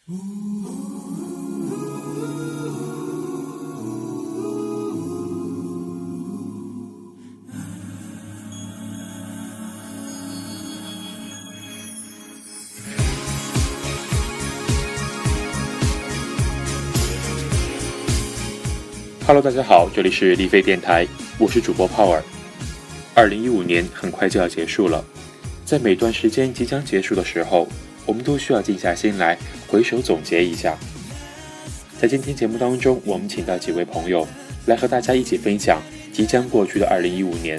Hello， 大家好，这里是丽飞电台，我是主播 Power。2015年很快就要结束了，在每段时间即将结束的时候，我们都需要静下心来回首总结一下。在今天节目当中，我们请到几位朋友来和大家一起分享即将过去的2015年。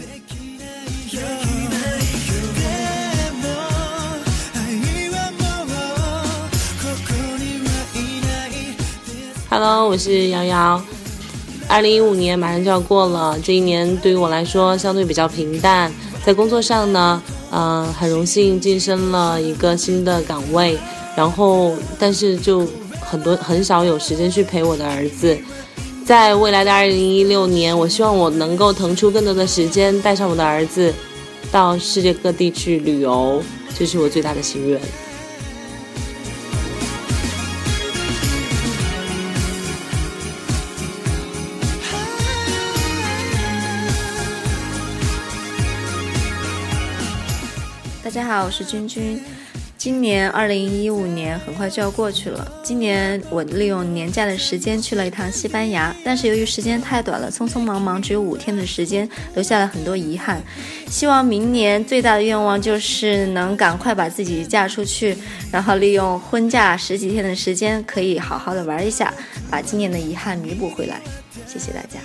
Hello， 我是瑶瑶。2015年马上就要过了，这一年对于我来说相对比较平淡。在工作上呢，很荣幸晋升了一个新的岗位，然后但是就很少有时间去陪我的儿子。在未来的2016年，我希望我能够腾出更多的时间，带上我的儿子到世界各地去旅游，这是我最大的心愿。 大家好，我是君君。今年2015年很快就要过去了。今年我利用年假的时间去了一趟西班牙，但是由于时间太短了，匆匆忙忙只有5天的时间，留下了很多遗憾。希望明年最大的愿望就是能赶快把自己嫁出去，然后利用婚假10几天的时间，可以好好的玩一下，把今年的遗憾弥补回来。谢谢大家。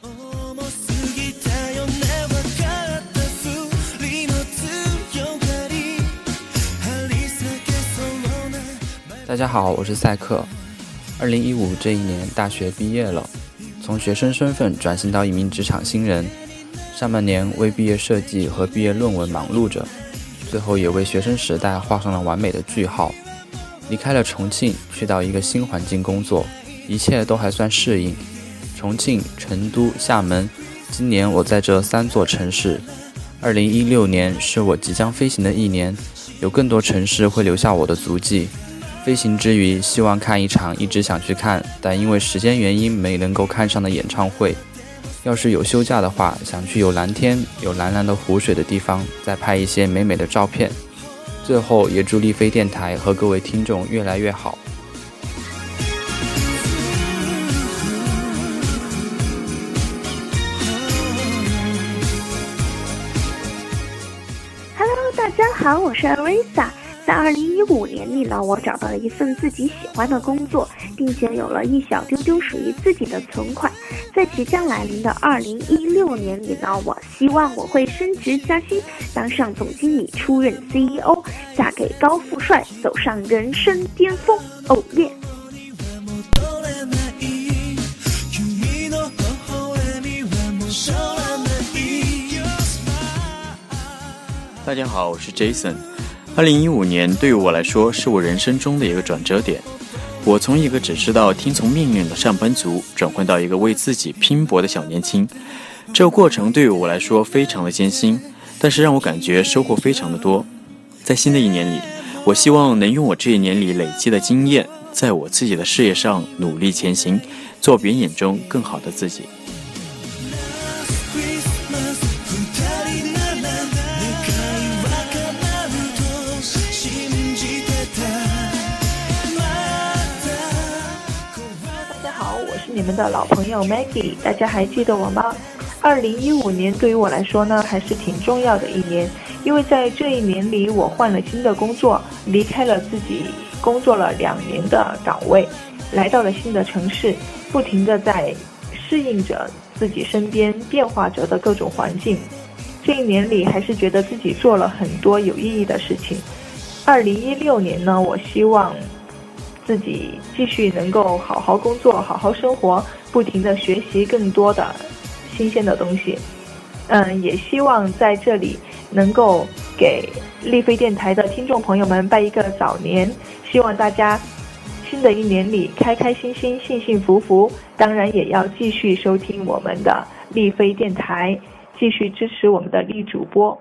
大家好，我是赛克。2015这一年大学毕业了，从学生身份转型到一名职场新人。上半年为毕业设计和毕业论文忙碌着，最后也为学生时代画上了完美的句号。离开了重庆，去到一个新环境工作，一切都还算适应。重庆、成都、厦门，今年我在这3座城市。2016年是我即将飞行的一年，有更多城市会留下我的足迹。飞行之余，希望看一场一直想去看，但因为时间原因没能够看上的演唱会。要是有休假的话，想去有蓝天、有蓝蓝的湖水的地方，再拍一些美美的照片。最后也祝丽飞电台和各位听众越来越好。 Hello， 大家好，我是 Arisa。在2015年里呢，我找到了一份自己喜欢的工作，并且有了一小丢丢属于自己的存款。在即将来临的2016年里呢，我希望我会升职加薪，当上总经理，出任 CEO， 嫁给高富帅，走上人生巅峰。哦耶！ 大家好，我是 Jason。2015年对于我来说是我人生中的一个转折点，我从一个只知道听从命令的上班族转换到一个为自己拼搏的小年轻。这个过程对于我来说非常的艰辛，但是让我感觉收获非常的多。在新的一年里，我希望能用我这一年里累积的经验，在我自己的事业上努力前行，做别人眼中更好的自己。 你们的老朋友 Maggie， 大家还记得我吗？2015年对于我来说呢，还是挺重要的一年，因为在这一年里，我换了新的工作，离开了自己工作了2年的岗位，来到了新的城市，不停地在适应着自己身边变化着的各种环境。这一年里，还是觉得自己做了很多有意义的事情。2016年呢，我希望自己继续能够好好工作，好好生活，不停地学习更多的新鲜的东西。也希望在这里能够给丽飞电台的听众朋友们拜一个早年，希望大家新的一年里开开心心，幸幸福福。当然也要继续收听我们的丽飞电台，继续支持我们的丽主播。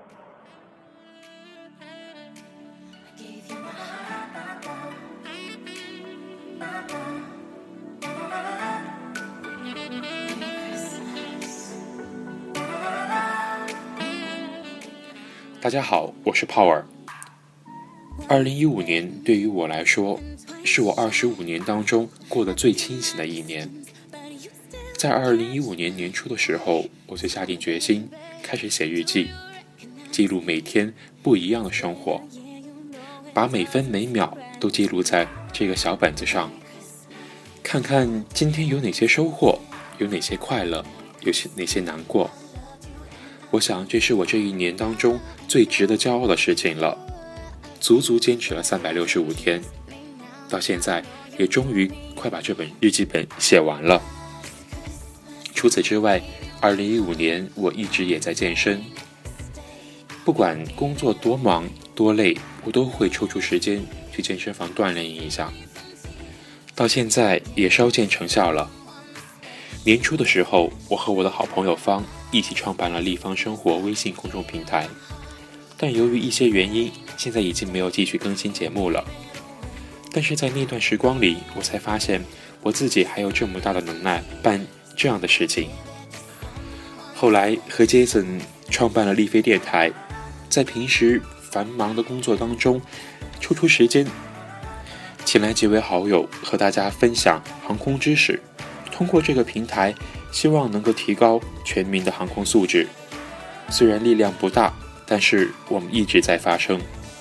大家好，我是 Power。2015年对于我来说，是我25年当中过得最清醒的一年。在2015年年初的时候，我就下定决心开始写日记，记录每天不一样的生活，把每分每秒都记录在这个小本子上，看看今天有哪些收获，有哪些快乐，有哪些难过。我想这是我这一年当中最值得骄傲的事情了，足足坚持了365天，到现在也终于快把这本日记本写完了。除此之外，2015年我一直也在健身，不管工作多忙多累，我都会抽出时间去健身房锻炼一下，到现在也稍见成效了。年初的时候，我和我的好朋友方一起创办了立方生活微信公众平台，但由于一些原因，现在已经没有继续更新节目了。但是在那段时光里，我才发现我自己还有这么大的能耐办这样的事情。后来和 Jason 创办了立飞电台，在平时繁忙的工作当中抽出时间，请来几位好友和大家分享航空知识，通过这个平台希望能够提高全民的航空素质。虽然力量不大，但是我们一直在发声。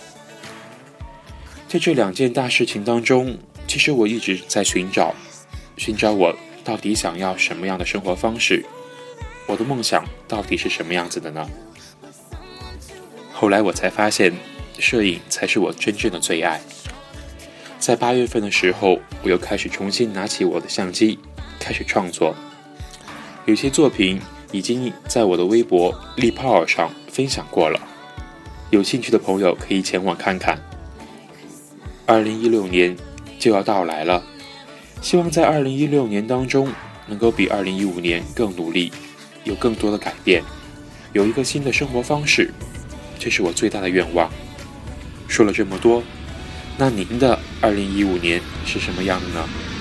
在这2件大事情当中，其实我一直在寻找我到底想要什么样的生活方式，我的梦想到底是什么样子的呢？后来我才发现，摄影才是我真正的最爱。在8月份的时候，我又开始重新拿起我的相机，开始创作。有些作品已经在我的微博立 Power 上分享过了，有兴趣的朋友可以前往看看。2016年就要到来了，希望在2016年当中能够比2015年更努力，有更多的改变，有一个新的生活方式，这是我最大的愿望。说了这么多，那您的2015年是什么样的呢？